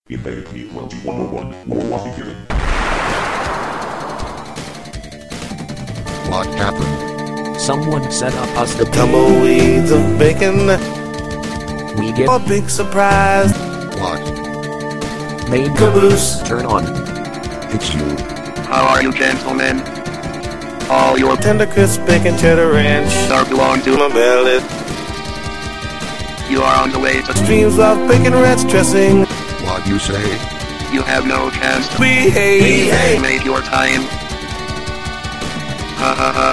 Invaded me 2101. What are you doing? What happened? Someone set up us The tumbleweeds of bacon. We get A big surprise. What? made Caboose. turn on. It's you. How are you, gentlemen? All your Tender crisp bacon cheddar ranch. are belong to My belly. You are on the way to Streams of bacon ranch dressing. What you say? You have no chance to Behave. make your time. Ha ha ha.